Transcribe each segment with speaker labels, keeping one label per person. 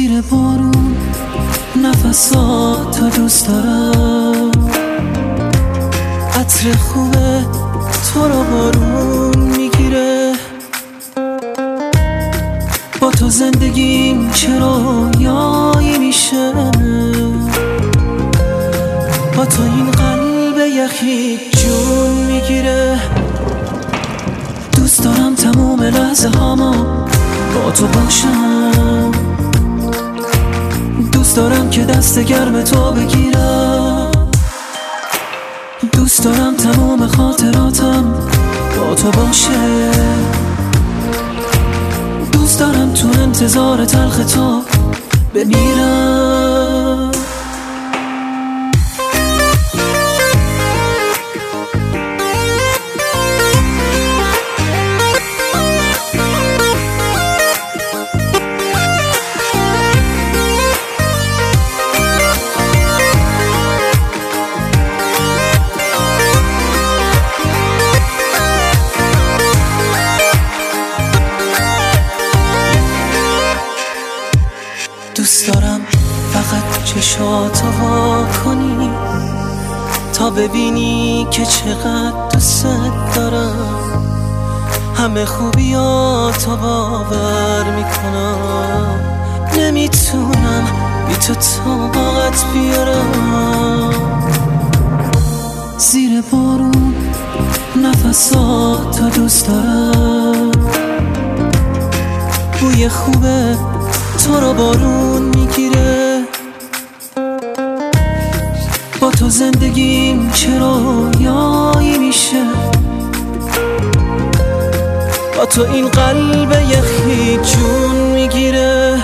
Speaker 1: زیر بارون نفساتو دوست دارم، عطر خوبه تو رو بارون میگیره. با تو زندگیم چه رویایی میشه، با تو این قلب یخی جون میگیره. دوست دارم تموم لحظه هامو با تو باشم، دوست دارم که دست گرم تو بگیرم، دوست دارم تموم خاطراتم با تو باشه، دوست دارم تو انتظار تلخ تو بمیرم. دوست دارم فقط چشاتو وا کنی تا ببینی که چقدر دوست دارم. همه خوبیاتو باور میکنم، نمیتونم بی تو طاقت بیارم. زیر بارون نفساتو دوست دارم، بوی خوبه تو رو بارون میگیره. با تو زندگیم چه رویایی میشه، با تو این قلب یخی جون میگیره.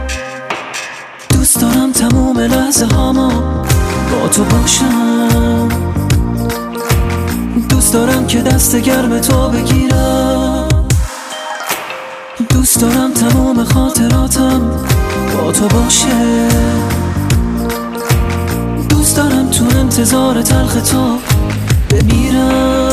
Speaker 1: دوست دارم تموم لحظه هامو با تو باشم، دوست دارم که دست گرم تو بگیرم، دوست دارم تمام خاطراتم با تو باشه، دوست دارم تو انتظار تلخ تو بمیرم.